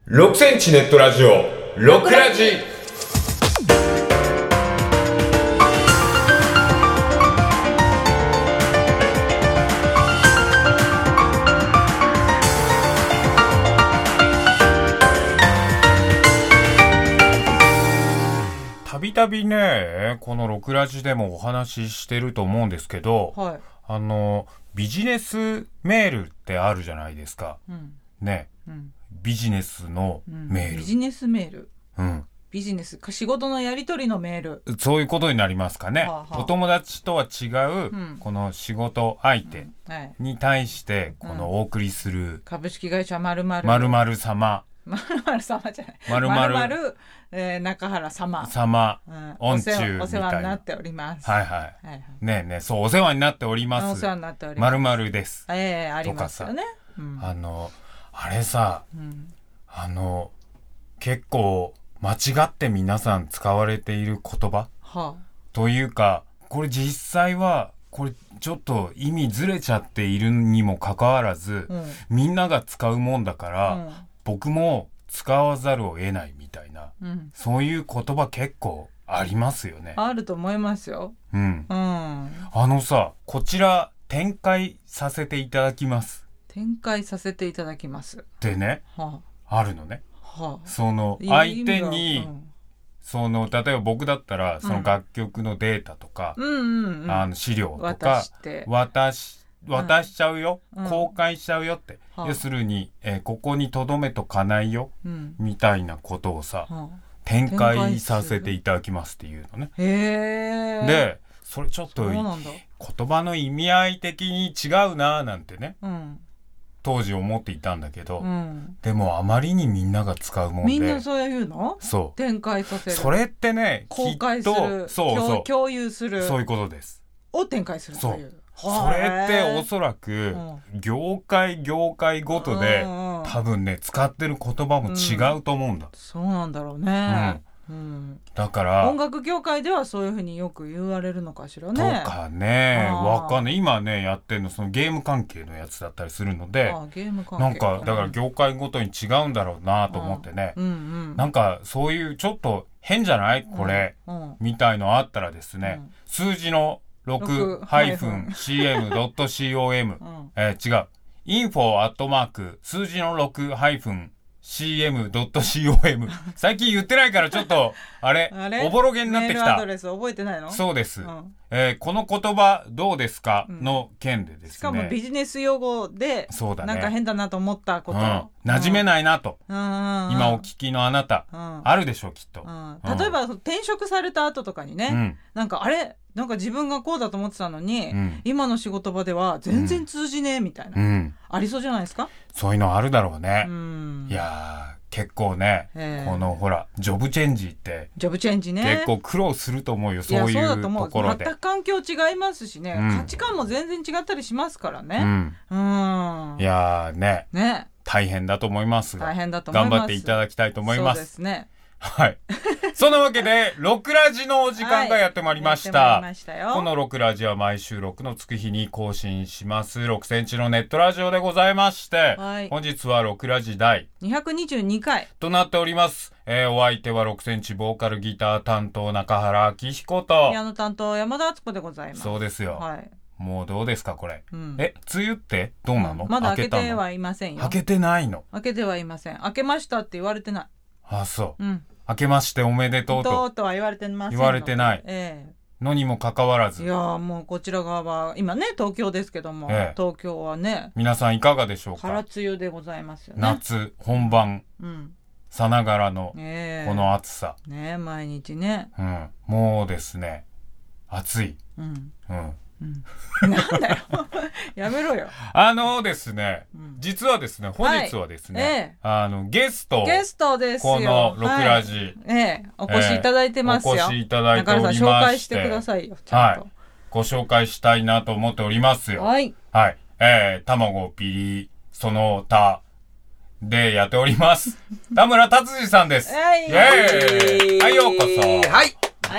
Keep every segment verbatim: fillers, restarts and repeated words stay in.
ろくセンチネットラジオろくラジ。たびたびね、このろくラジでもお話ししてると思うんですけど、 はい、 あのビジネスメールってあるじゃないですか、 うん、 ね、 うん、 ビジネスのメール、 うん、ビジネスメール、 うん、 ビジネスか仕事のやり取りのメール、 そういうことになりますかね、はあはあ、お友達とは違う、うん、この仕事相手に対してこのお送りする、うん、 株式会社〇〇 〇〇様 〇〇様じゃない 〇〇、〇〇、 えー、中原様様、うん、御中みたいなお世話になっております。 はいはい、はいはい、ねえねえ、そうお世話になっております。 お世話になっております。 〇〇です。 ええー、ありますよね。 うん、あのあれさ、うん、あの結構間違って皆さん使われている言葉、はあ、というかこれ実際はこれちょっと意味ずれちゃっているにもかかわらず、うん、みんなが使うもんだから、うん、僕も使わざるを得ないみたいな、うん、そういう言葉結構ありますよね。 あると思いますよ。 うん。うん、あのさ、こちら展開させていただきます。 展開させていただきます。 ってね、はあ、あるのね。はあ、その相手に、うん、その例えば僕だったらその楽曲のデータとか、うんうんうん、あの資料とか渡して渡し渡しちゃうよ、うん、公開しちゃうよって、うん、要するに、えー、ここにとどめとかないよ、うん、みたいなことをさ、うん、展開させていただきますっていうのね。 へー。 でそれちょっと言葉の意味合い的に違うななんてね、うん、当時思っていたんだけど、うん、でもあまりにみんなが使うもんで、 みんなそういうの？そう。展開させる。 それってね、 公開する、 そうそう、 共有する、 そういうことです。 を展開するという。 それっておそらく業界業界ごとで、うん、多分ね使ってる言葉も違うと思うんだ、うん、 そうなんだろうね、うんうん、 だから音楽業界ではそういうふうによく言われるのかしらね。 とかね、わかんない。今ねやってるのそのゲーム関係のやつだったりするので、 ああゲーム関係なんかだから業界ごとに違うんだろうなと思ってね、うんうん、なんかそういうちょっと変じゃないこれ、うんうん、みたいのあったらですね、うん、数字のろく シーエム ドット コム、うん、えー、違う インフォ アットマーク 数字の ろく シーエム ドット コム 最近言ってないからちょっとあれおぼろげになってきた。 メールアドレス覚えてないの？ そうです、うん、えー、この言葉どうですか、うん、の件でですね、 しかもビジネス用語でそうだ、ね、なんか変だなと思ったこと、うん、 馴染めないなと、うん、今お聞きのあなた、うん、あるでしょうきっと、うんうん、例えば転職された後とかにね、うん、なんかあれなんか自分がこうだと思ってたのに、うん、今の仕事場では全然通じねえみたいな、うん、ありそうじゃないですか。 そういうのあるだろうね、うん、いや結構ね、えー、このほらジョブチェンジってジョブチェンジね結構苦労すると思うよ。そういうところで全く環境違いますしね、うん、価値観も全然違ったりしますからね、うんうん、 いやねね大変だと思いますが大変だと思います。 頑張っていただきたいと思います。 そうですね、 はい。そんなわけで、ろくラジのお時間がやってまいりました。はい、やってまいりましたよ。このろくラジは毎週ろくのつく日に更新します。ろくセンチのネットラジオでございまして、はい、本日はろくラジ第にひゃくにじゅうにかいとなっております。えー、お相手はろくセンチボーカルギター担当中原明彦と、 ピアノ担当山田敦子でございます。 そうですよ。はい。もうどうですかこれ、うん、え梅雨ってどうなの、うん、 まだ開けてはいませんよ。 開けてないの？ 開けてはいません。開けましたって言われてない。 あ、そう、うん、開けましておめでとうととうとは言われてません。 言われてない、 ええ、のにもかかわらず、 いやもうこちら側は今ね東京ですけども、ええ、東京はね皆さんいかがでしょうか。 空梅雨でございますよね。 夏本番、うん、さながらのこの暑さ、 えー、ね毎日ね、 うん、もうですね暑い、うんうんうん、なんだよやめろよ。 あのですね、うん、実はですね本日はですね、はいええ、あのゲストゲストですよ。 このろくラジ、 はいええ、お越しいただいてますよ、ええ、 お越しいただいておりまして、 中原さん紹介してくださいよちゃんと、はい、 ご紹介したいなと思っておりますよ。 はい、 はい、えー、卵ピリその他でやっております田村達司さんです。 はい、 イエーイ、はい、ようこそ。 はい、 はい、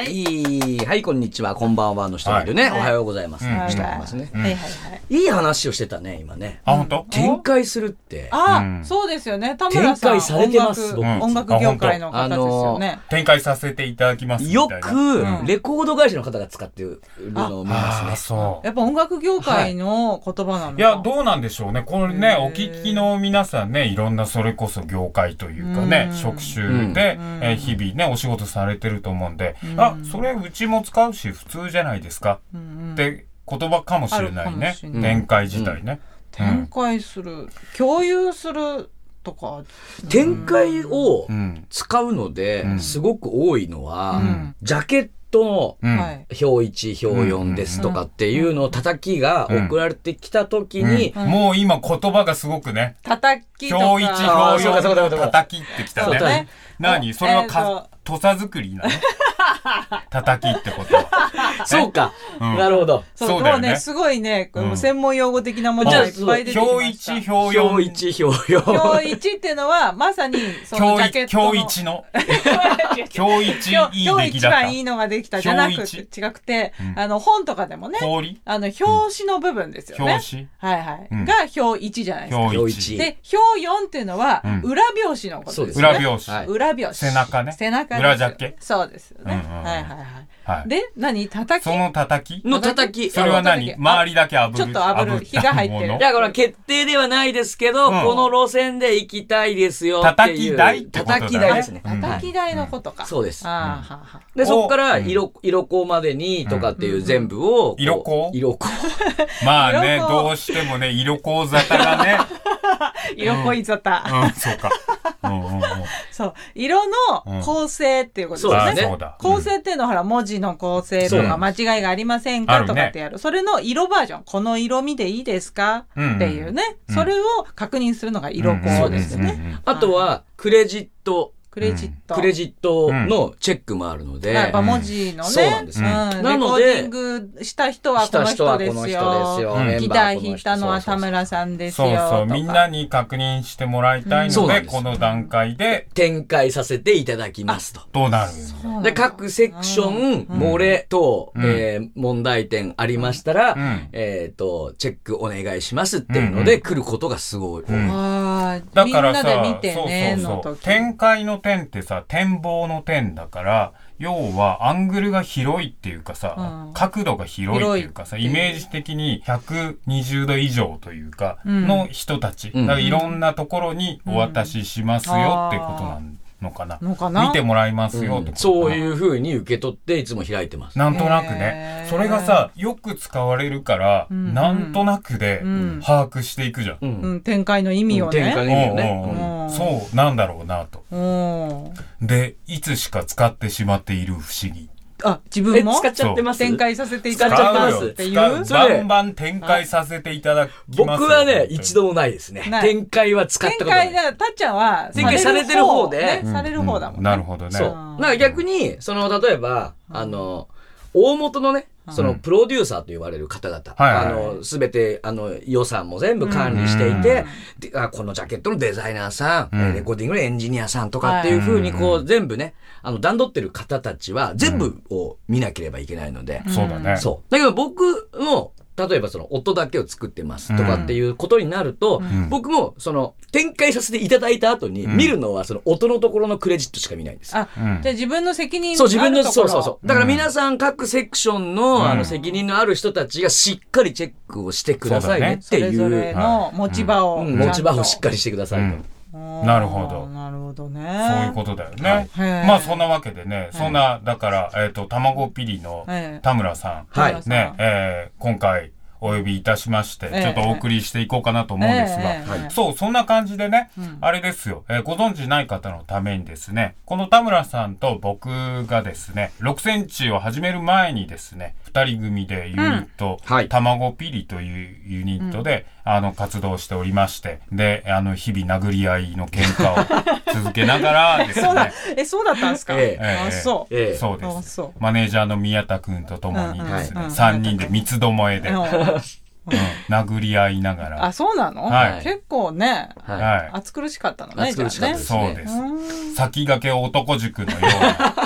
はい、こんにちは、こんばんはの人がいるね、はい、おはようございます、はい、してますね、うん、はいはいはい、いい話をしてたね今ね。 あ、本当？ 展開するって、 あ、うん、そうですよね。田村さん展開されてます。 音楽、音楽業界の方ですよね。 展開させていただきますみたいな。 よくレコード会社の方が使ってるのを見ますね。 あ、そう。 やっぱ音楽業界の言葉なのか、はい、 いや、どうなんでしょうね。これね、お聞きの皆さんね、いろんなそれこそ業界というかね、職種で、えー、日々ねお仕事されてると思うんで、うん、あ、それうちも使うし普通じゃないですか、うん、って言葉かもしれないね。展開自体ね、 うん、展開する、共有するとか、 展開を使うのですごく多いのは、うん、ジャケットの表いち、表よんですとかっていうのを叩きが送られてきた時に、 うんうん、もう今言葉がすごくね、 叩きとか表いち、表よん叩きってきたね。ね、何それはか、えー、土佐作りなの叩きってことはそうか、うん、なるほど。 そう、そうだよね。すごいね、うん、専門用語的なものがいっぱい出てきました。 表いち、表よん。 表いち、表よん。 表いちっていうのはまさにそのジャケットの表いちの表いちいい出来だった。 今日一番いいのができたじゃなくて、違くて、うん、あの本とかでもね、あの表紙の部分ですよね。 表紙、 はいはい、うん、が表いちじゃないですか。 表いちで、表よんっていうのは裏表紙のことですよね。 裏表紙、 裏表紙、 背中ね。 背中裏ジャケ。 そうですよね。うんうん、はいはいはい。はい、で、何叩きその叩きの叩き。 それは何周りだけ炙る。 ちょっと炙る。火が入ってる。 いや、これは決定ではないですけど、うん、この路線で行きたいですよっていう。 叩き台ってことだね。 叩き台ですね。 叩き台のことか。 うん、そうです。 あ、うん、ははで、そこから色、色香までにとかっていう全部を。 色香色香。 まあね、どうしてもね、色香沙汰がね。 色恋沙汰。 うん、そうか。 そう、色の構成っていうことですね。 そうだ。 構成っていうのはほら文字の構成とか間違いがありませんかとかってやる。それの色バージョン、この色味でいいですかっていうね、それを確認するのが色香ですよね。 あとはクレジット。 クレジット、 クレジットのチェックもあるので、 やっぱ文字のね、 そうなんですね。 なのでレコーディングした人はこの人ですよ。ギター弾いたのは田村さんですよ。 そうそう、みんなに確認してもらいたいので、この段階で展開させていただきますと。 どうなる？ で、各セクション漏れ等問題点ありましたら、えっとチェックお願いしますっていうので来ることがすごい。 だからさ、そうそうそう、展開の点ってさ、展望の点だから、要はアングルが広いっていうかさ、うん、角度が広いっていうかさ、イメージ的にひゃくにじゅうど以上というかの人たち、うん、だからいろんなところにお渡ししますよってことなんだ。のかな、 のかな、 見てもらいますよ、 うん、そういう風に受け取っていつも開いてます。 なんとなくね、それがさよく使われるから、うん、なんとなくで把握していくじゃん、 うんうん、展開の意味をね、 展開の意味をね、 うん、そうなんだろうなと。でいつしか使ってしまっている不思議。 あ、自分も使っちゃってます。 展開させていただきますっていう。 バンバン展開させていただきます。 僕はね、一度もないですね。展開は使ったことない。 展開だ、たっちゃんは展開されてる方で、 される方だもんね。 なるほどね。 そう。なんか逆に、その、例えば、あの、大元のね、そのプロデューサーと言われる方々、うん、あのすべてあの予算も全部管理していて、うん、であこのジャケットのデザイナーさん、うん、レコーディングのエンジニアさんとかっていう風にこう、うん、全部ねあの段取ってる方たちは全部を見なければいけないので、 うん、そうだね。 そうだけど僕も例えばその音だけを作ってますとかっていうことになると、うん、僕もその展開させていただいた後に見るのはその音のところのクレジットしか見ないんです。 あ、じゃあ自分の責任そう自分のそうそうそうだから皆さん各セクションの、うん、あの責任のある人たちがしっかりチェックをしてくださいねっていう、 それぞれの持ち場を、 うん、持ち場をしっかりしてくださいと。 うん、なるほど。 なるほどね。 そういうことだよね。はい、まあそんなわけでね、そんなだからえっ、ー、と卵ピリの田村さん、はい、ね、えー、今回お呼びいたしまして、ちょっとお送りしていこうかなと思うんですが、えーえー、そうそんな感じでね、うん、あれですよ、えー、ご存知ない方のためにですね、この田村さんと僕がですねろくセンチを始める前にですねふたり組でユニット、うんはい、卵ピリというユニットで、うん、あの活動しておりまして、であの日々殴り合いの喧嘩を続けながらですねそうだえそうだったんですか、えー、あそう、 えー、そうです。マネージャーの宮田君とともにですね、うんうん、さんにんで三つどもえで、うんうん、殴り合いながら。 あ、そうなの、はい、結構ね、はい、暑苦しかったのね。 暑苦しかったですね。 そうです。先駆け男塾のような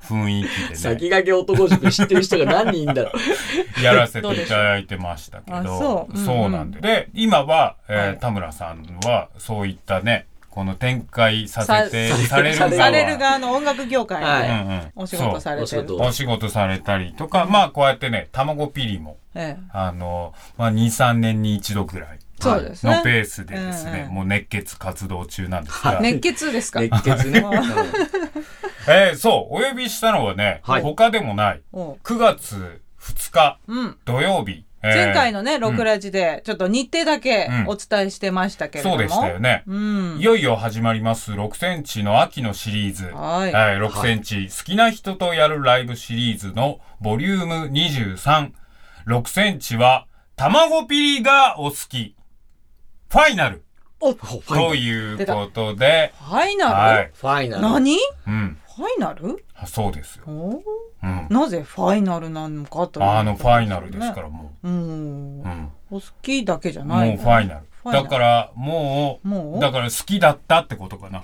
雰囲気でね先駆け男塾知ってる人が何人いんだろうやらせていただいてましたけどそう、うんうん、そうなんでで今は、えーはい、田村さんはそういったねこの展開させてされる側される側の音楽業界で、はい、お仕事されてるお仕事されたりとか、うん、まあこうやってね卵ピリも、ええ、あの、まあ、にさんねんに一度ぐらいそうですね、 のペースでですね、うんうん、もう熱血活動中なんですが熱血ですか熱血ねえー、そうお呼びしたのはね、はい、他でもないくがつふつか、うん、土曜日前回のね、ロクラジで、ちょっと日程だけお伝えしてましたけれども。 うん、そうでしたよね。うん、いよいよ始まりますろくセンチの秋のシリーズ。はい。はい、ろくセンチ、はい、好きな人とやるライブシリーズのボリュームにじゅうさん。ろくセンチは、卵ピリがお好き。ファイナル。おということで。 ファイナル、はい、 ファイナル。 何うん。ファイナルそうですよ。 うん、なぜファイナルなのかという、ね、 あのファイナルですからもう、うんうん、お好きだけじゃない、 ね、もうファイナルだからもうもうだから好きだったってことか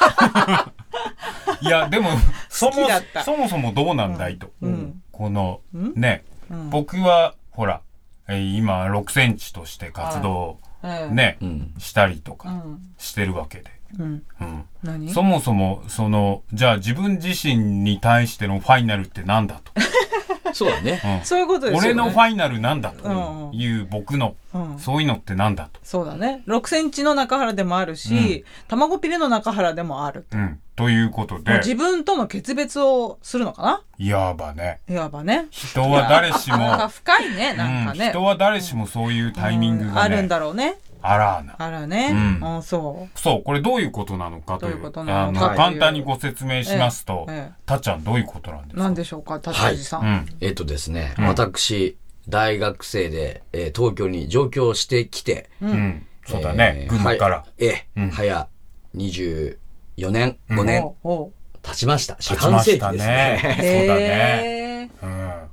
ないやでもそもそもそもどうなんだいと、うん、このね、うん、僕はほら今ろくセンチとして活動ね、うん、したりとかしてるわけで、うんうん、何そもそもそのじゃあ自分自身に対してのファイナルってなんだとそうだね、 うん、そういうことですよね。 俺のファイナルなんだという僕の、うんうん、そういうのってなんだとそうだねろくセンチの中原でもあるし、うん、卵ピレの中原でもあると、うん、 ということで自分との決別をするのかないわばねいわばね人は誰しもなんか深いねなんかね、 うん、人は誰しもそういうタイミングが、ねうん、 あるんだろうねあらな。 あらね。うん。あそう。 そう、これどういうことなのかという。どういうことなのか。簡単にご説明しますと、ええ、たっちゃんどういうことなんですか。 何でしょうか、たっちゃんさん。はい、うん、 えっ、ー、とですね、うん、私、大学生で、えー、東京に上京してきて、 うん。うん、そうだね、えー、群馬から。 ええ、うん、早にじゅうよねん、ごねん、経ちました。四半世紀ですね。 そうだね。 うん。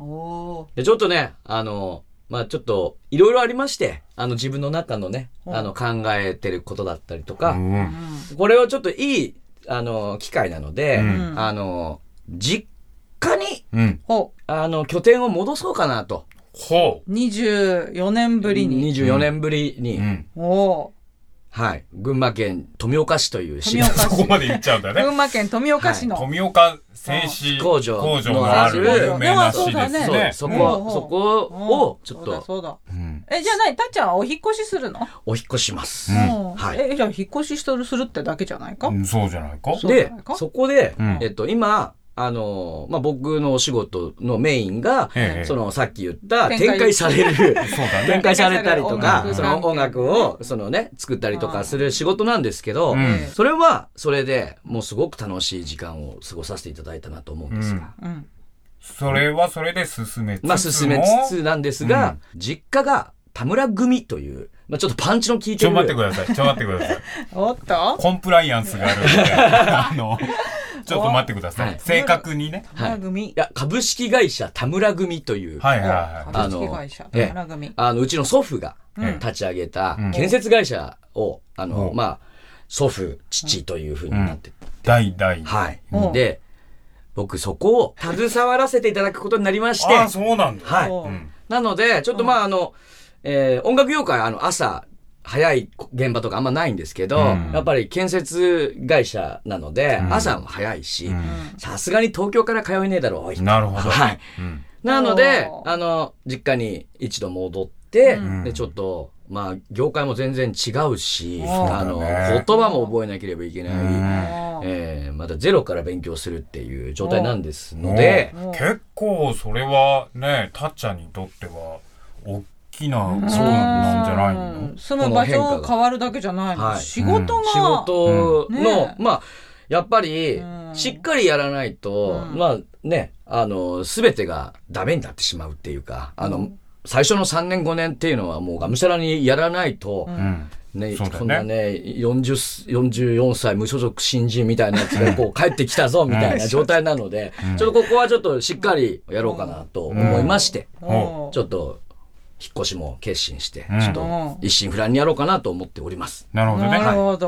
おでちょっとね、あの、まあちょっといろいろありまして、あの自分の中のね、あの考えてることだったりとか、うん、これはちょっといいあの機会なので、うん、あの実家に、うん、あの拠点を戻そうかなと。 ほう。にじゅうよねんぶりに。 にじゅうよねんぶりに。うん、おはい。群馬県富岡市という市。 そこまで言っちゃうんだね。 群馬県富岡市の。 はい、富岡製紙工場のある有名な市ですね。 そこ、そこをちょっと。 そうだ。え、じゃあ何たっちゃんはお引越しするの？ お引越します。 はい。え、じゃあ引越しするってだけじゃないか？ そうじゃないか。 で、そこで、えっと、今、あの、まあ、僕のお仕事のメインが、ええ、その、さっき言った、展開される、そうだね、展開されたりとか、その音楽を、そのね、作ったりとかする仕事なんですけど、うん、それは、それでもうすごく楽しい時間を過ごさせていただいたなと思うんですが。うんうん、 それはそれで進めつつも。 まあ、進めつつなんですが、うん、実家が田村組という、まあ、ちょっとパンチの効いてる。 ちょ待ってください。ちょ待ってください。 おっとコンプライアンスがあるので、あの、ちょっと待ってください。はい、正確にね。 田村組。 いや、株式会社田村組という。 はいはいはい。 株式会社田村組。 あの、うちの祖父が立ち上げた建設会社を、うん、あの、まあ、祖父、父というふうになって、うん。 代々。 はい。で、僕そこを携わらせていただくことになりまして。 ああ、そうなんだ。 はい。うん、なので、ちょっとまあ、あの、えー、音楽業界、あの、朝、早い現場とかあんまないんですけど、うん、やっぱり建設会社なので、うん、朝も早いし、さすがに東京から通えねえだろう。 なるほど。 はい。うん、なので、あの、実家に一度戻って、うん、で、ちょっと、まあ、業界も全然違うし、あの、言葉も覚えなければいけない、えー、またゼロから勉強するっていう状態なんですので、 結構それはね、たっちゃんにとっては、大きなそうなんじゃないの？ その場所が変わるだけじゃないの、はい、仕事が、うん、 仕事の、ね、まあやっぱりしっかりやらないと、うん、まあねあの全てがダメになってしまうっていうかあの、うん、最初のさんねんごねんっていうのはもうがむしゃらにやらないと、うんね、こんなねよんじゅう、よんじゅうよんさい無所属新人みたいなやつがこう帰ってきたぞみたいな状態なので、うん、ちょっとここはちょっとしっかりやろうかなと思いまして、うん、ちょっと引っ越しも決心して、うん、ちょっと一心不乱にやろうかなと思っております。 なるほどね。 なるほど。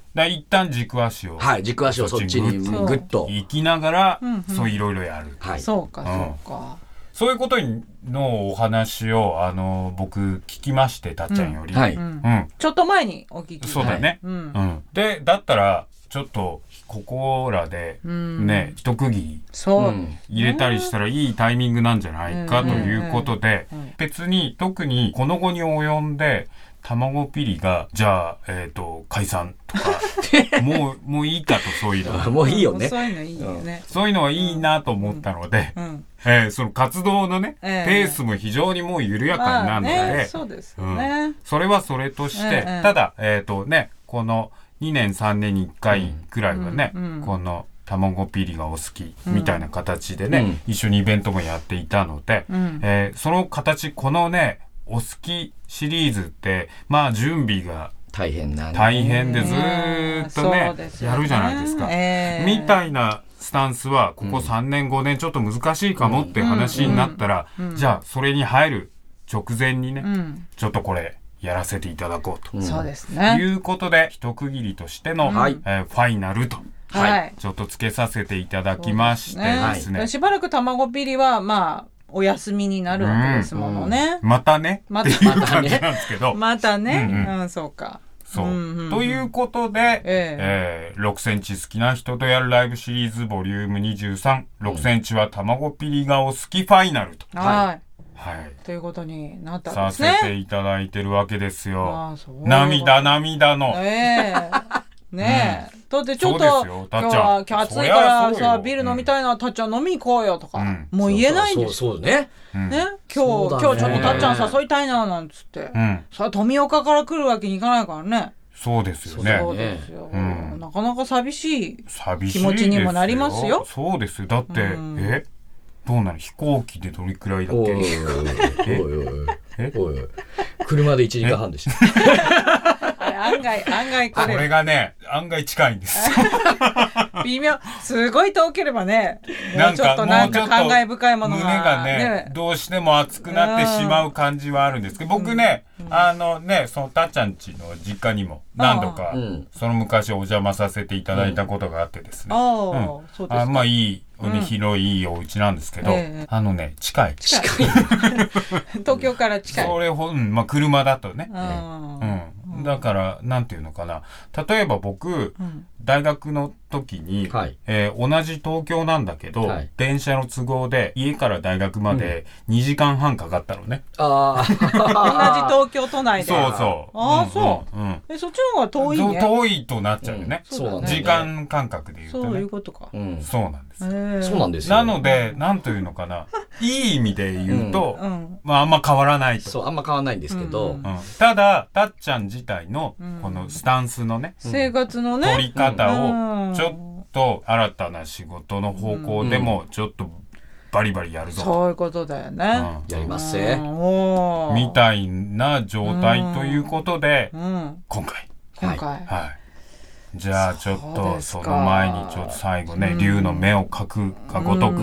だ一旦軸足をはい軸足をそっちにグッと行きながら、うんうん、そういろいろやる、 はい、そうかそうか、うん、 そういうことのお話をあの僕聞きましてたっちゃんより、うんはいうん、 ちょっと前にお聞きそうだね、はいうんうん、でだったらちょっとここらでね、うん、一区切り入れたりしたらいいタイミングなんじゃないかということで、別に特にこの後に及んで卵ピリがじゃあ、えーと、解散とかもうもういいかとそういうのもういいよねそういうのいいよね、 うん、そういうのはいいなと思ったので、うんうんえー、その活動のね、えー、ペースも非常にもう緩やかになるので、まあね、 そうですよね、うん、 それはそれとして、えー、ただえっ、ー、とねこのにねんさんねんにいっかいくらいはね、うんうん、この卵ピリがお好きみたいな形でね、うん、一緒にイベントもやっていたので、うんえー、その形このねお好きシリーズってまあ準備が大変なん大変でずーっと ね, ねやるじゃないですか、えー、みたいなスタンスはここさんねんごねんちょっと難しいかもって話になったら、うんうんうん、じゃあそれに入る直前にね、うん、ちょっとこれやらせていただこうと、うん、 そうですねいうことで一区切りとしての、うんえー、ファイナルと、はい、ちょっとつけさせていただきましてですね、 はい、しばらく卵ピリはまあお休みになるわけですものね、 うん、またねまたっていう感じなんですけどまたね、うんうんうん、そうかそう、うんうんうん、ということで、えーえー、ろくセンチ好きな人とやるライブシリーズボリュームにじゅうさん、ろくセンチは卵ピリがお好きファイナルと、 はいはい、 ということになったんですね。 させていただいてるわけですよ。ああそう涙涙の。 えー、ねえ、うん、だってちょっと今日は今日暑いからさビール飲みたいな、うん、たっちゃん飲み行こうよとか、うん、もう言えないんですよ。 そうそうね。 ね、今日、今日ちょっとたっちゃん誘いたいななんつって、うん、それ富岡から来るわけにいかないからね。 そうですよね。 そうですよ、うん、なかなか寂しい気持ちにもなりますよ。 そうですよ。だって、うん、えどうなの飛行機でどれくらいだっけ？おいおいおいおい車でいちじかんはんでした案外案外これこれがね案外近いんです微妙すごい遠ければねもうちょっとなんか感慨深いものが胸がね、ねどうしても熱くなってしまう感じはあるんですけど、僕ね、うん、あのねそのたっちゃんちの実家にも何度か、うん、その昔お邪魔させていただいたことがあってですね、うんうん、 あそうですか。 あまあいい海広いいいお家なんですけど、うんえー、あのね近い近い東京から近いそれほ、うんまあ、車だとね、うん、だからなんていうのかな例えば僕、うん、大学の時に、はいえー、同じ東京なんだけど、はい、電車の都合で家から大学までにじかんはんかかったのね、 うん、あ同じ東京都内でそうそうああ、うん、そう、うん、えそっちの方が遠いね遠いとなっちゃうよね、うん、そうだね時間感覚で言うとねそういうことか、 うん、そうなんです、 えー、そうなんですよなのでなんというのかないい意味で言うと、うん、まああんま変わらないとそうあんま変わらないんですけど、 うんうん、ただたっちゃん自体のこのスタンスのね、 うん、生活のね取り方をちょっと新たな仕事の方向でもちょっとバリバリやるぞと、 そういうことだよね、 うん、やりますねみたいな状態ということで、うん、今回今回、 はいはい、じゃあちょっとその前にちょっと最後ね、うん、竜の目を描くかごとく、うん、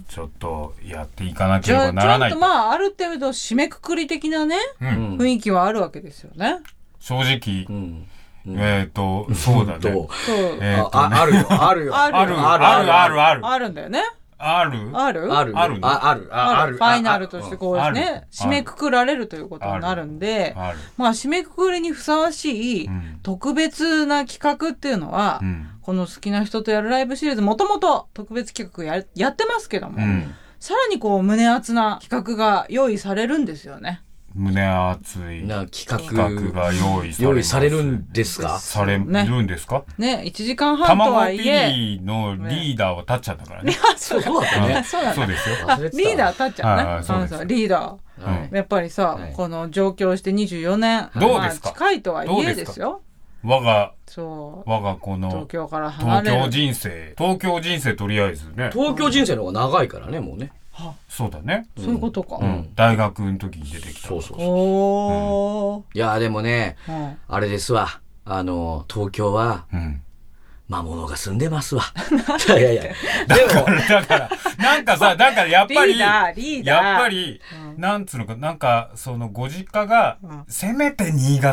ちょっとやっていかなければならない。 ちょっとまあある程度締めくくり的なね、うん、雰囲気はあるわけですよね。 正直、うんうん、えっ、ー、とそうだね。そうえーとねあ、あるよあるよあるあるあるあるあるあるんだよね。 あるあるあるあるあるあるファイナルとしてこうね締めくくられるということになるんで、まあ締めくくりにふさわしい特別な企画っていうのは、うん、この好きな人とやるライブシリーズもともと特別企画 や, やってますけども、うん、さらにこう胸熱な企画が用意されるんですよね。 胸熱いな企画企画が用意され用意されるんですかされるんですかね, ねいちじかんはんとはいえ卵ピリのリーダーはたっちゃんだからね。 そうだったね。そうだった。そうですよ。リーダーたっちゃんね、はい、そうそうリーダー、はい、やっぱりさ、はい、この上京してにじゅうよねん、 どうですか、 まあ、近いとはいえですよ。 我がそう我がこの東京から離れる東京人生東京人生とりあえずね東京人生の方が長いからねもうね。 そうだね、 うん、そういうことか、 うん、大学の時に出てきた。 そうそうそうお、うん、いやでもね、うん、あれですわあの東京は、うん、魔物が住んでますわいやいやだからだからなんかさだからやっぱりリーダーリーダーやっぱり、うん、なんつうのかなんかそのご実家が、うん、せめて新潟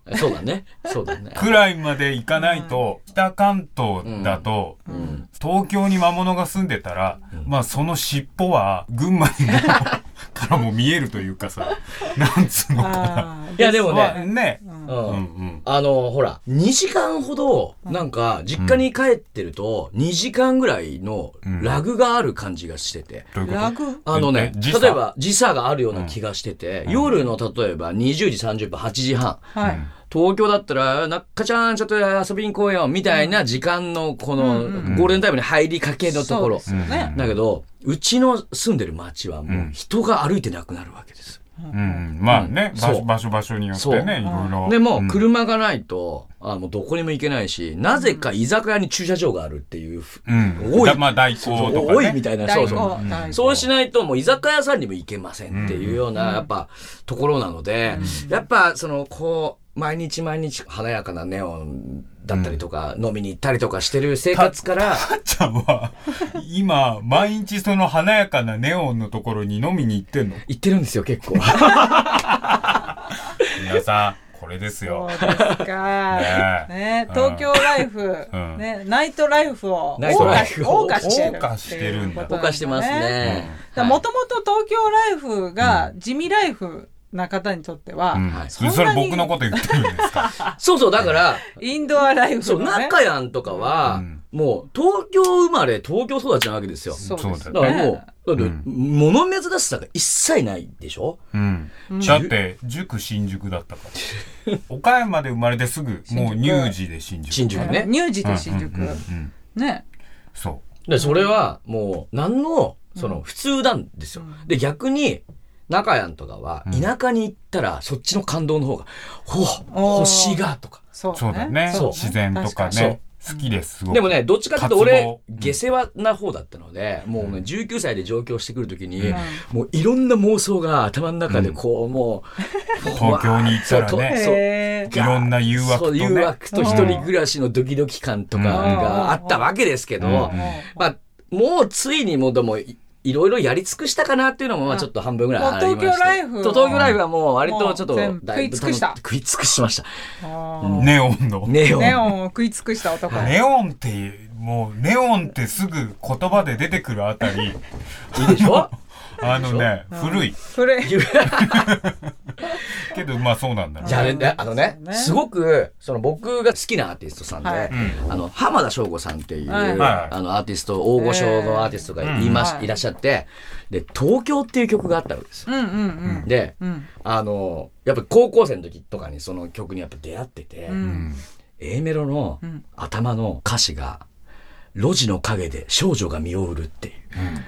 そうだね。そうだね。 くらいまで行かないと、うん、北関東だと、うん、東京に魔物が住んでたら、うん、まあその尻尾は群馬にもからも見えるというかさ、なんつうのかな。 いやでもね、 ね、 うんうんうん、あのほらにじかんほどなんか実家に帰ってるとにじかんぐらいのラグがある感じがしてて、 うん、ラグあのね、例えば時差があるような気がしてて、うん、夜の例えばにじゅうじさんじゅっぷんはちじはん、はい、東京だったら中ちゃんちょっと遊びに行こうよみたいな時間のこのゴールデンタイムに入りかけのところ、うんうんね、だけどうちの住んでる町はもう人が歩いてなくなるわけです。 うん、まあね、うん、場所場所場所によってね、いろいろ。 でも、うん、車がないと、あの、どこにも行けないし、なぜか居酒屋に駐車場があるっていう、 うん、多い。まあ、代行とか、ね。 多いみたいな、そうそう。うん、そうしないと、もう居酒屋さんにも行けませんっていうような、うん、やっぱ、ところなので、うん、やっぱ、その、こう、毎日毎日華やかなネオンだったりとか、うん、飲みに行ったりとかしてる生活から。 たっちゃんは、今、毎日その華やかなネオンのところに飲みに行ってんの？ 行ってるんですよ、結構。 皆さん、これですよ。 そうですか。ねね、東京ライフ、うん、ね、ナイトライフを謳歌してる。 謳歌してるんだ。 謳歌してますね。 もともと東京ライフが地味ライフな方にとっては、うんはい、そ, それ僕のこと言ってるんですか？ そうそう、だから、 インドアライフ、ね、 そう、中やんとかは、うん、もう、東京生まれ、東京育ちなわけですよ。 そうです、ね。 だからもう、だって、うん、物珍しさが一切ないでしょ？ うん。だって、塾新宿だったから。岡山で生まれてすぐ、もう乳児で新宿。 新宿ね。 乳児で新宿。うんうんうんうん、ね。 そう。 で、それは、もう、何の、その、普通なんですよ。うん、で、逆に、中やんとかは、田舎に行ったら、そっちの感動の方が、ほ、星が、とか。 そうだね。自然とかね。好きです、すごく。 でもね、どっちかというと俺、下世話な方だったので、もうね、じゅうきゅうさいで上京してくるときに、もういろんな妄想が頭の中でこう、もう、東京に行ったらね、いろんな誘惑とね。 誘惑と一人暮らしのドキドキ感とかがあったわけですけど、まあ、もうついにもうでも、いろいろやり尽くしたかなっていうのも、まあちょっと半分ぐらいありまして。 東京ライフ。 東京ライフはもう割とちょっと、だいぶ食い尽くした。 食い尽くしました。 ネオンの。 ネオン。 ネオンを食い尽くした男。 ネオンって、もう、ネオンってすぐ言葉で出てくるあたり。いいでしょ？ あのね、古い。 古い。 けど、まあそうなんだね。 じゃあね、あのね、すごく、その僕が好きなアーティストさんで、あの、浜田省吾さんっていう、あの、アーティスト、大御所のアーティストがいまし、いらっしゃって、で、東京っていう曲があったわけです。で、あの、やっぱ高校生の時とかにその曲にやっぱ出会ってて、A メロの頭の歌詞が、路地の陰で少女が身を売るっていう、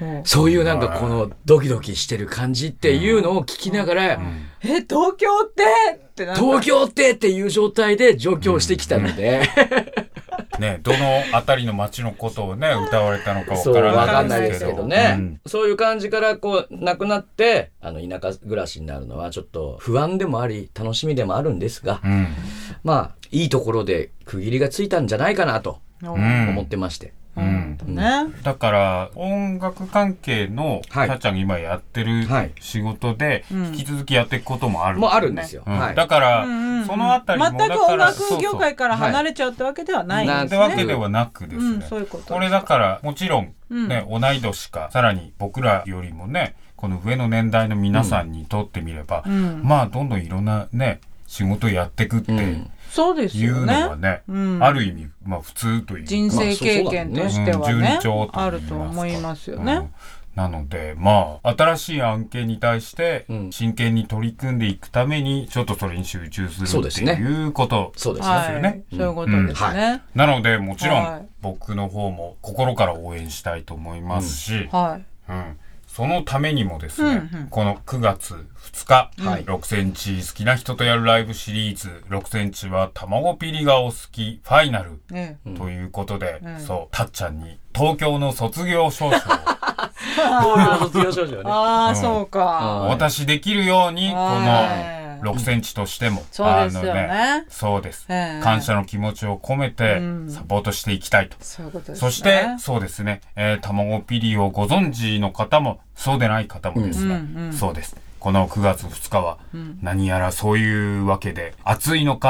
うん、そういうなんかこのドキドキしてる感じっていうのを聞きながら、うんうん、 え、東京ってってなった。 東京ってっていう状態で上京してきたので、 うん、ね、どのあたりの街のことをね歌われたのかわからないですけど、 そう、わかんないですけどね、うん、そういう感じからこうなくなってあの田舎暮らしになるのはちょっと不安でもあり楽しみでもあるんですが、うん、まあいいところで区切りがついたんじゃないかなと思ってまして、 うんうんね、 だから音楽関係のたっちゃんが今やってる仕事で引き続きやっていくこともある、 ね、もあるんですよ、 うんはい、だから、うんうん、そのあたりも全く音楽業界から離れちゃうってわけではないんですね。 ってわけではなくですね、うん、 そういうことです。 これだからもちろん、ね、うん、同い年かさらに僕らよりもねこの上の年代の皆さんにとってみれば、うん、まあどんどんいろんなね仕事をやっていくって、うんそうですよね。 いうのはね、うん、ある意味、まあ普通というか。 人生経験としてはね、まあ、順調とあると思いますよね。うん、 なので、まあ、新しい案件に対して、真剣に取り組んでいくために、ちょっとそれに集中するっていうことですよね。 そうですね。そういうことですね。うんはい、 なので、もちろん、僕の方も心から応援したいと思いますし、 うん、はい。 うんそのためにもですね、うんうん、このくがつふつか、はい、ろくセンチ好きな人とやるライブシリーズ、ろくセンチは卵ピリがお好きファイナル、ね、ということで、うん、そう、たっちゃんに東京の卒業証書を東京の卒業証書ね。 ああ、うん、そうか。 お渡しできるように、このろくセンチとしても、 そうですよね。 ねそうです、えー。感謝の気持ちを込めてサポートしていきたいと。 うん、そういうことですね。 そして、そうですね、えー、卵ピリをご存知の方も、そうでない方もですが、うんうんうん、そうです。このくがつふつかは、何やらそういうわけで、暑いのか、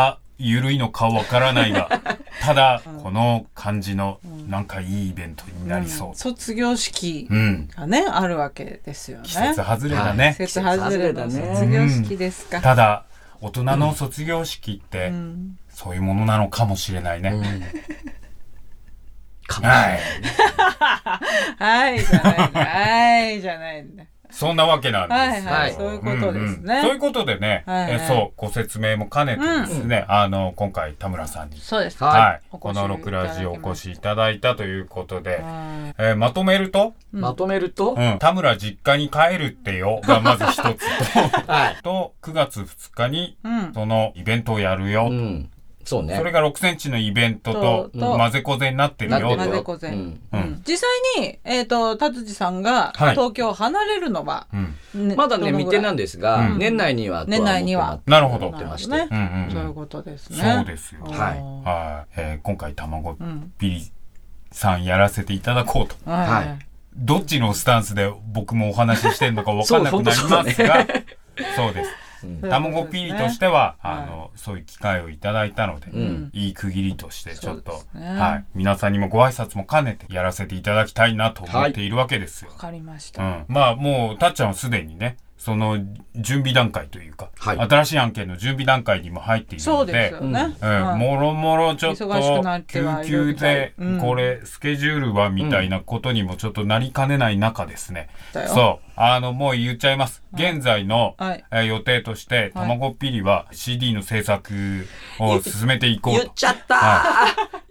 ゆるいのかわからないがただ、うん、この感じのなんかいいイベントになりそう、うん、 卒業式がね、うん、あるわけですよね。 季節外れだね。 季節外れだね。卒業式ですか、 うん、ただ大人の卒業式って、うん、そういうものなのかもしれないね、うんかもしれない。 はい。はい、じゃないんだ。はい、じゃないんだ。 そんなわけなんです。 はいはい。そういうことですね。うんうん、 そういうことでね、はいはい、えそう、ご説明も兼ねてですね、うん、あの、今回田村さんに。 そうです。 はい。このろくラジオお越しいただいたということで、えー、まとめると、 うん、まとめると、 うん、田村実家に帰るってよがまず一つと、はい、と、くがつふつかに、そのイベントをやるよ。うんそうね。 それがろくセンチのイベントと混ぜこぜになってるよ。 混ぜこぜ。うんうん、実際に、えっ、ー、と、達治さんが東京を離れるのは、はいね、まだね、未定なんですが、うん、年内には、 年内には。 なるほど。 ってまして、ねうんうん。そういうことですね。 そうですよ。はい。はい、えー、今回、卵ピリさんやらせていただこうと。はい。どっちのスタンスで僕もお話ししてるのか分かんなくなりますが、そうです。たまごピリとしては、あの、そういう機会をいただいたので、うん、いい区切りとしてちょっと、ね、はい、皆さんにもご挨拶も兼ねてやらせていただきたいなと思っているわけですよ。 わ、はい、かりました。 うん、まあもうたっちゃんはすでにね、その準備段階というか、はい、新しい案件の準備段階にも入っているので、そうですよね。うん、もろもろちょっと救急で、これスケジュールはみたいなことにもちょっとなりかねない中ですね。うん、そう。あの、もう言っちゃいます。現在の、はいえー、予定として、たまごピリは シーディー の制作を進めていこうと。 言っちゃったー、はい、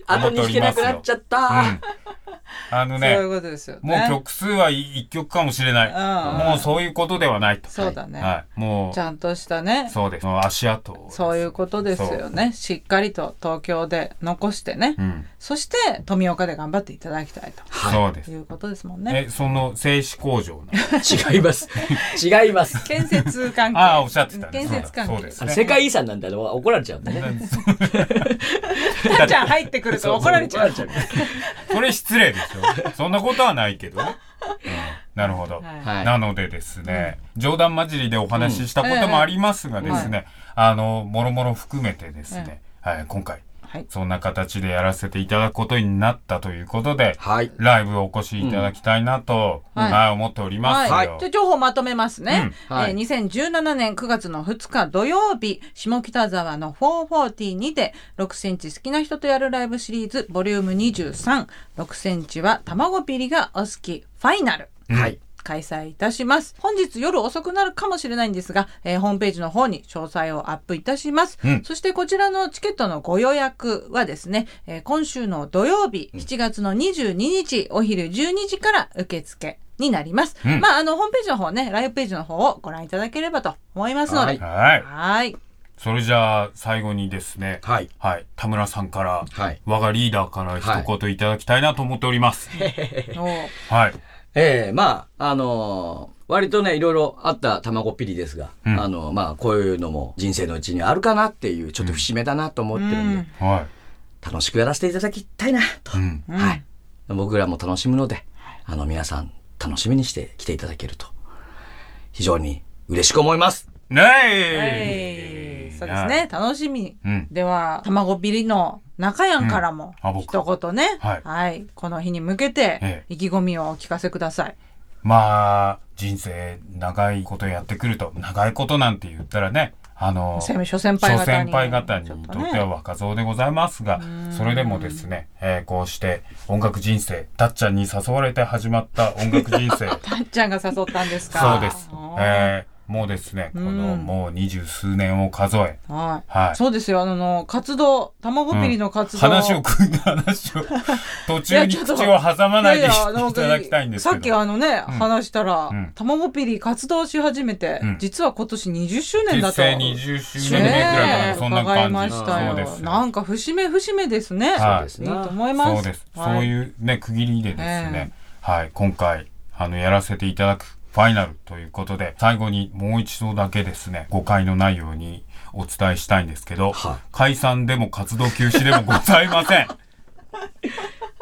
後に引けなくなっちゃったー。うんあのね、 そういうことですよね。 もう曲数はいっきょくかもしれない。うん、もうそういうことではないと。 そうだね。 はい、もうちゃんとしたね。 そうです。足跡、ね。 そういうことですよね。しっかりと東京で残してね。うん、そして富岡で頑張っていただきたいと。 はい、そうです。 いうことですもんね。 え、その製紙工場の違います。違います。 建設関係。 ああ、おっしゃってた、ね。 建設関係。そうですね。世界遺産なんだろ怒られちゃうんだね。 たっちゃん入ってくると怒られちゃう。 それ失礼でしょ。そんなことはないけど、うん、なるほど、はい、なのでですね、うん、冗談交じりでお話ししたこともありますがですね、うん、あのもろもろ含めてですね、はい、今回、はい、そんな形でやらせていただくことになったということで、はい、ライブをお越しいただきたいなと、うんはい、思っておりますよ。はいはい、 じゃあ情報まとめますね、うんはいえー、にせんじゅうななねんくがつのふつか土曜日、下北沢のフォーフォーティーにてろくセンチ好きな人とやるライブシリーズボリュームにじゅうさん、ろくセンチはたまごピリがお好きファイナル、うん、はい開催いたします。本日夜遅くなるかもしれないんですが、えー、ホームページの方に詳細をアップいたします、うん、そしてこちらのチケットのご予約はですね、えー、今週の土曜日しちがつのにじゅうににちお昼じゅうにじから受付になります、うん、まああのホームページの方ね、ライブページの方をご覧いただければと思いますので、 はい、 はいそれじゃあ最後にですね、はい、はい、田村さんから、はい、我がリーダーから一言いただきたいなと思っております。はい。 ええー、まあ、あのー、割とね、いろいろあったたまごピリですが、うん、あの、まあ、こういうのも人生のうちにあるかなっていう、ちょっと節目だなと思ってるんで、うんはい、楽しくやらせていただきたいなと、うん、はい。僕らも楽しむので、あの、皆さん楽しみにして来ていただけると、非常に嬉しく思います。 ねえ、そうですね、楽しみ、うん、ではたまごピリの中やんからも、うん、一言ね、はい、はい、この日に向けて意気込みをお聞かせください。 まあ人生長いことやってくると、長いことなんて言ったらね、あの諸先輩方に、 先輩方にとっては若造でございますが、ね、それでもですね、えー、こうして音楽人生、たっちゃんに誘われて始まった音楽人生たっちゃんが誘ったんですか。 そうです、えーもうですね、このもう二十数年を数え、 はい、はい、そうですよ、あの活動、たまごピリの活動、 うん、話を組んだ話を途中に口を挟まないでいただきたいんですけど、 さっきあのね、うん、話したら、うん、たまごピリ活動し始めて、うん、実は今年にじゅっしゅうねんだと、 実際にじゅっしゅうねんぐらいかな、そんな感じ。伺いましたよ。 そうです。 なんか節目節目ですね。 そうですね。いいと思います。 そうです。はい、そういうね区切りでですね、はい、今回あのやらせていただくファイナルということで、最後にもう一度だけですね、誤解のないようにお伝えしたいんですけど、はい、解散でも活動休止でもございません。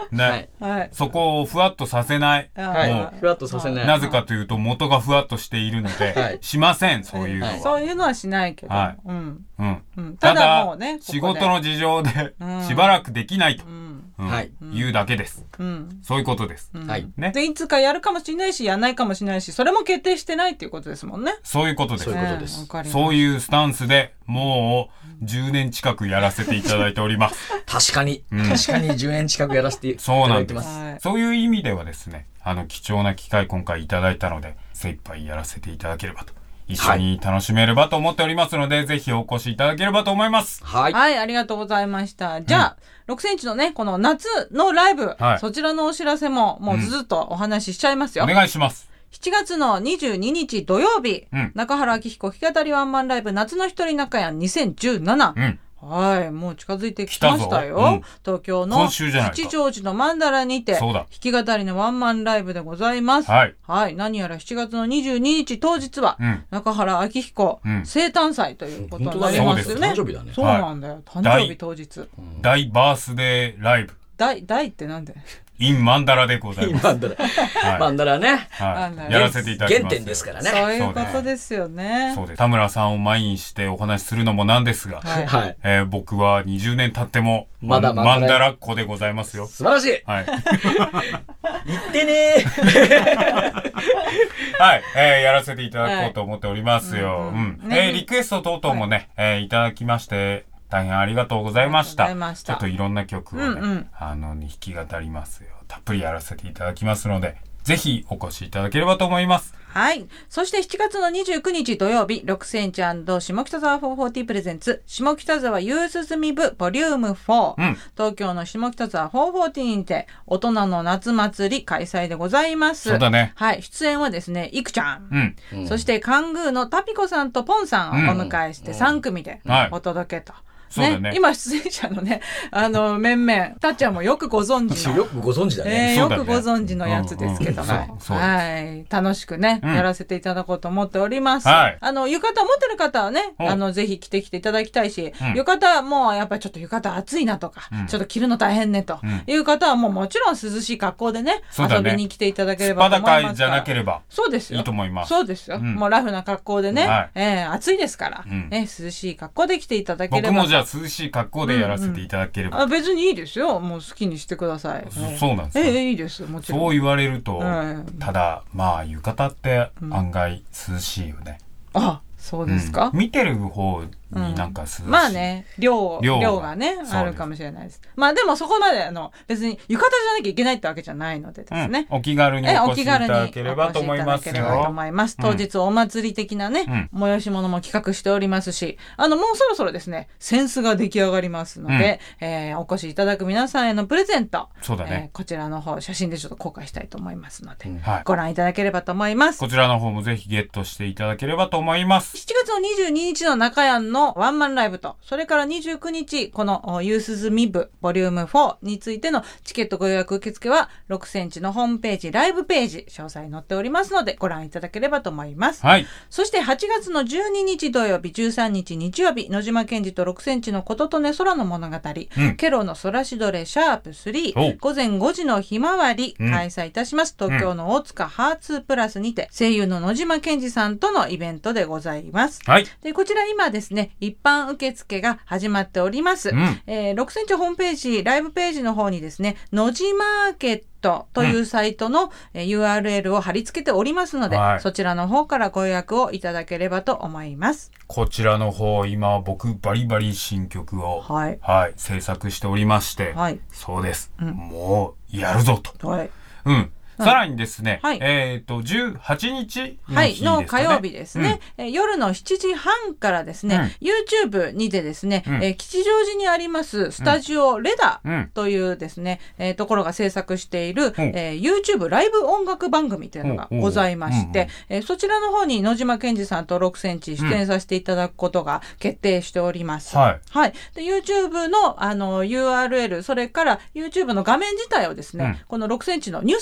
ね、はい、そこをふわっとさせない。 はい。ふわっとさせない。 なぜかというと元がふわっとしているので、はい、しません、そういうのは、はい。 そういうのはしないけど。はい。うん。 うんうん、ただもうね、仕事の事情でしばらくできないと、うんうん、はい、いうだけです、うん、そういうことです、 うん、はいね、でいつかやるかもしれないしやらないかもしれないしそれも決定してないっていうことですもんね。 そういうことです。 そういうことです、 えー、そういうスタンスでもうじゅうねん近くやらせていただいております確かに、うん、確かにじゅうねん近くやらせていただいてます。 そうなんです、はい、そういう意味ではですね、あの貴重な機会今回いただいたので精一杯やらせていただければと、一緒に楽しめればと思っておりますので、はい、ぜひお越しいただければと思います。 はい。はい、ありがとうございました。じゃあ、うん、ろくセンチのね、この夏のライブ、はい、そちらのお知らせももうずっとお話ししちゃいますよ。 うん、お願いします。 しちがつのにじゅうににち土曜日、うん、中原明彦弾き語りワンマンライブ夏の一人中やにせんじゅうなな。うんはい、もう近づいてきましたよ。うん、東京の吉祥寺のマンダラにて弾き語りのワンマンライブでございます。はい、はい、何やらしちがつのにじゅうににち当日は、うん、中原明彦、うん、生誕祭ということになりますよね。 誕生日だね。 そうなんだよ。誕生日当日。 大バースデーライブ。 大大ってなんで？ インマンダラでございます。 マンダラ。はい、マンダラね、 はい。やらせていただきます。 原点ですからね。 そういうことですよね。 そうです。田村さんを前にしてお話しするのもなんですが、はい。えー、僕はにじゅうねん経っても、まだマンダラっ子でございますよ。 素晴らしい。はい。言ってねー。はい。えー、やらせていただこうと思っておりますよ。うん。えー、リクエスト等々もね、はい、えー、いただきまして、大変ありがとうございました。ちょっといろんな曲をね、うんうん、あの、弾き語りますよ。たっぷりやらせていただきますので、ぜひお越しいただければと思います。 はい。そしてしちがつのにじゅうくにち土曜日、ろくセンチ&下北沢よんひゃくよんじゅうプレゼンツ、下北沢ユースズミ部ボリュームよん、うん、東京の下北沢よんひゃくよんじゅうにて、大人の夏祭り開催でございます。 そうだね。 はい。出演はですね、いくちゃん。うん。そして、カングーのタピコさんとポンさんをお迎えしてさん組でお届けと。うんうんそうだね、 ね、今出演者のね、あの、面々、たっちゃんもよくご存知の。 よくご存知だね。 えー、よくご存知のやつですけども。うんうん、はい。楽しくね、うん、やらせていただこうと思っております。はい。あの、浴衣持ってる方はね、あの、ぜひ着てきていただきたいし、うん、浴衣もやっぱりちょっと浴衣暑いなとか、うん、ちょっと着るの大変ねという方はもうもちろん涼しい格好でね、ね遊びに来ていただければと思いますから。スパダカじゃなければ。そうですよ。いいと思います。そうですよ。うん、もうラフな格好でね、はい、えー、暑いですから、うん、ね、涼しい格好で来ていただければ。 僕もじゃあ涼しい格好でやらせていただければ、うんうん、あ別にいいですよ、もう好きにしてください。 そ, そうなんですか。 ええいいですもちろん。 そう言われると、えー、ただまあ浴衣って案外涼しいよね、 うん、あそうですか、 うん、見てる方になんか涼しい、 うん、まあね量量がねあるかもしれないです。まあでもそこまであの別に浴衣じゃなきゃいけないってわけじゃないのでですね、 うん、お気軽にお越しいただければと思いますよ。 当日お祭り的なね、うん、催し物も企画しておりますし、あのもうそろそろですねセンスが出来上がりますので、うんえー、お越しいただく皆さんへのプレゼント、 そうだね、 えー、こちらの方写真でちょっと公開したいと思いますので、うんはい、ご覧いただければと思います。 こちらの方もぜひゲットしていただければと思います。 しちがつのにじゅうににちの中やんのワンマンライブと、それからにじゅうくにちこのユースズミ部ボリュームよんについてのチケットご予約受付はろくセンチのホームページライブページ詳細載っておりますのでご覧いただければと思います、はい、そしてはちがつのじゅうににち土曜日じゅうさんにち日曜日野島健二とろくセンチのこととね空の物語、うん、ケロの空しどれシャープスリー午前ごじのひまわり開催いたします、うん、東京の大塚ハーツプラスにて声優の野島健二さんとのイベントでございます、はい、でこちら今ですね一般受付が始まっております、うんえー、ろくセンチホームページライブページの方にですね野島マーケットというサイトの、うん、ユーアールエル を貼り付けておりますので、はい、そちらの方からご予約をいただければと思います。 こちらの方今僕バリバリ新曲を、はいはい、制作しておりまして、はい、そうです、うん、もうやるぞと、はいうんさらにですね、はい、えっ、ー、と、じゅうはちにちの日ですかね、はい、の火曜日ですね、うん、夜のしちじはんからですね、うん、YouTube にてですね、うんえー、吉祥寺にありますスタジオレダというですね、うんえー、ところが制作している、うんえー、YouTube ライブ音楽番組というのがございまして、うんえー、そちらの方に野島健二さんとろくセンチ出演させていただくことが決定しております。うん、はい。はい。で、YouTube の、あの ユーアールエル、それから YouTube の画面自体をですね、うん、このろくセンチのニュースページの方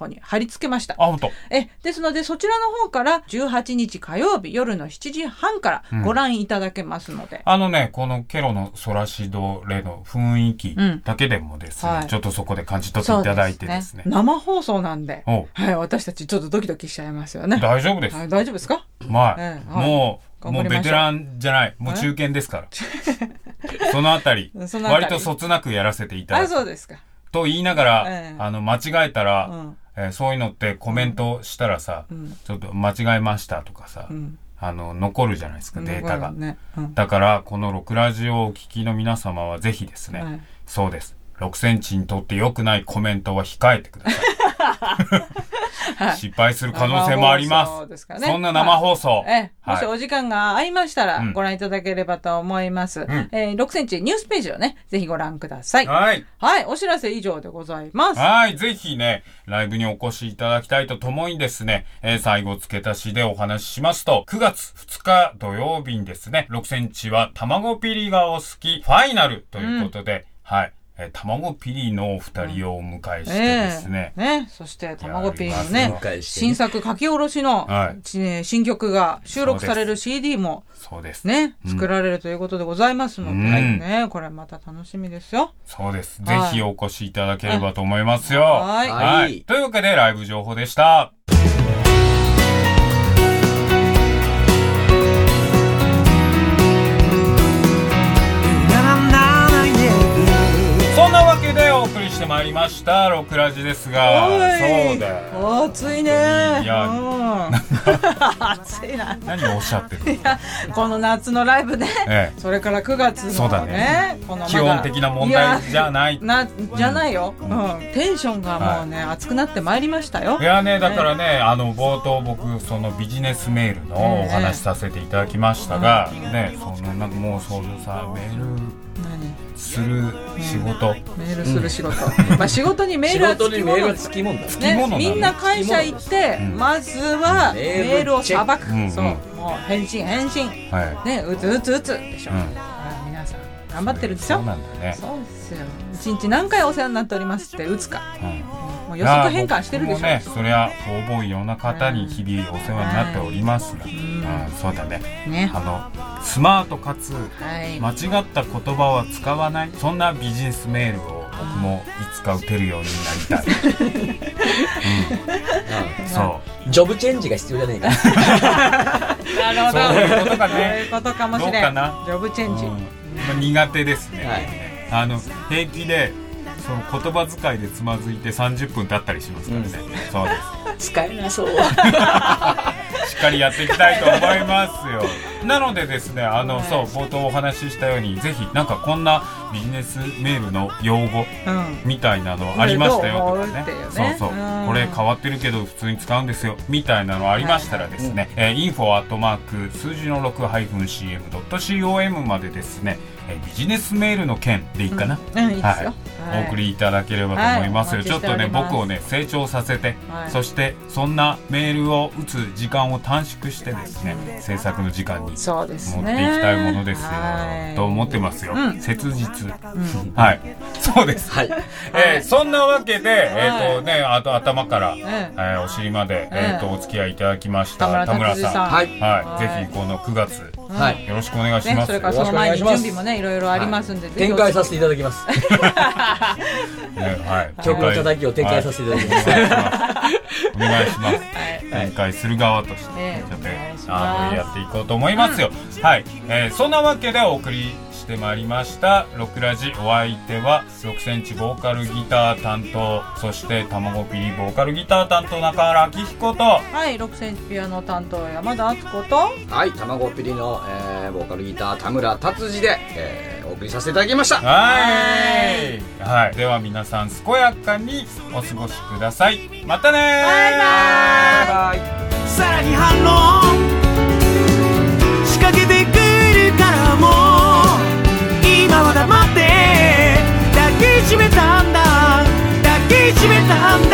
方に貼り付けました。 あ、本当。 えですのでそちらの方からじゅうはちにち火曜日夜のしちじはんからご覧いただけますので、うん、 あのねこのケロのソラシドレの雰囲気だけでもですね、うんはい、ちょっとそこで感じ取っていただいてですね、 ね生放送なんで、はい、私たちちょっとドキドキしちゃいますよね。 大丈夫です、 はい、大丈夫ですか。 まあ、えーはい、もうもうベテランじゃない、もう中堅ですからそのあたり割とそつなくやらせていただく。 あ、そうですか。 と言いながら、えー、あの間違えたら、うんえー、そういうのってコメントしたらさ、うん、ちょっと間違えましたとかさ、うん、あの残るじゃないですか、データが、ねうん、だからこのろくラジオをお聞きの皆様はぜひですね、はい、そうですろくセンチにとって良くないコメントは控えてください失敗する可能性もあります。ですかね、そんな生放送、 はいえもしお時間が合いましたらご覧いただければと思います、うんえー、ろくセンチニュースページをねぜひご覧ください。はい、はい、お知らせ以上でございます。 はいぜひねライブにお越しいただきたいとともにですね、えー、最後付け足しでお話ししますとくがつふつか土曜日にですねろくセンチは卵ピリがお好きファイナルということで、うん、はいえー、卵ピリのお二人をお迎えしてですね、 うんえー、ねそして卵ピリのね新作書き下ろしの、はい、新曲が収録される シーディー もそうですね、うん、作られるということでございますので、うんね、これまた楽しみですよ。 そうです、はい、ぜひお越しいただければと思いますよ。 はい、はいはい、というわけでライブ情報でした。そんなわけでお送りしてまいりましたロクラジですが、そうだよ暑いね。 いや、うん、 暑いな。 何をおっしゃってる。 いやこの夏のライブね、ええ、それからくがつのね、 そうだねこのまだ基本的な問題じゃないなじゃないよ、うんうん、テンションがもうね、はい、熱くなってまいりましたよ。 いやねだからね、えー、あの冒頭僕そのビジネスメールのお話させていただきましたが、えー、ねそのなんかもうそのさメールする仕事、うん、 メールする仕事、うん、まあ仕事にメールはつきものだ、ね、みんな会社行って、うん、まずはメールをさばく、うん、そう、もう返信返信、はい、ねうつうつうつでしょ、うん、皆さん頑張ってるでしょ。 そうなんだね。 そうですよ。一日何回お世話になっておりますって打つか、うん、もう予測変換してるでしょ。 ね、それはほぼいろんな方に日々お世話になっておりますが、うんうん、そうだね、ねあのスマートかつ間違った言葉は使わない、そんなビジネスメールを僕もいつか打てるようになりたい、うんうん、そうジョブチェンジが必要じゃないかなるほどそういうことかね。 そういうことかもしれない。 どうかなジョブチェンジ、うんまあ、苦手ですね、はい、あの平気でその言葉遣いでつまずいてさんじゅっぷん経ったりしますからね、うん、そうです使えなそうしっかりやっていきたいと思いますよ。なのでですねあの、はい、そう冒頭お話ししたようにぜひなんかこんなビジネスメールの用語みたいなのありましたよとかね、うん、そうそう、うん、これ変わってるけど普通に使うんですよみたいなのありましたらですね、はいはいうんえー、インフォ アットマーク 数字の ろく シーエム ドット コム までですねえビジネスメールの件でいいかな、 うんうん、いいですよ、 はい、お送りいただければと思いますよ、はい、ちょっとね僕をね成長させて、はい、そしてそんなメールを打つ時間を短縮してですね、うん、制作の時間に持っていきたいものですよ、はい、と思ってますよ、うん、切実、うん、はいそうです、はいえー、そんなわけで、えーとね、あと頭から、えー、お尻まで、えー、とお付き合いいただきました田村さん、はいはい、ぜひこのくがつはい、よろしくお願いします、ね、 それからその前に準備もねいろいろありますんで、はい、 展開させていただきますね、はい、曲の叩きを展開させていただきます、はい、 お願いします、はい、展開する側として、ね、ちょっとあのやっていこうと思いますよ、うん、はい、えー、そんなわけでお送りしてまいりましたロクラジ。お相手はろくセンチボーカルギター担当、そして卵ピリボーカルギター担当中原明彦と、 はい、ろくセンチピアノ担当山田敦子と、 はい、卵ピリの、えー、ボーカルギター田村達治で、えー、お送りさせていただきました。 はいはい、では皆さん健やかにお過ごしください。またねー、 バイバイ。 さらに反論仕掛けてくるからも今は黙って抱きしめたんだ抱きしめたんだ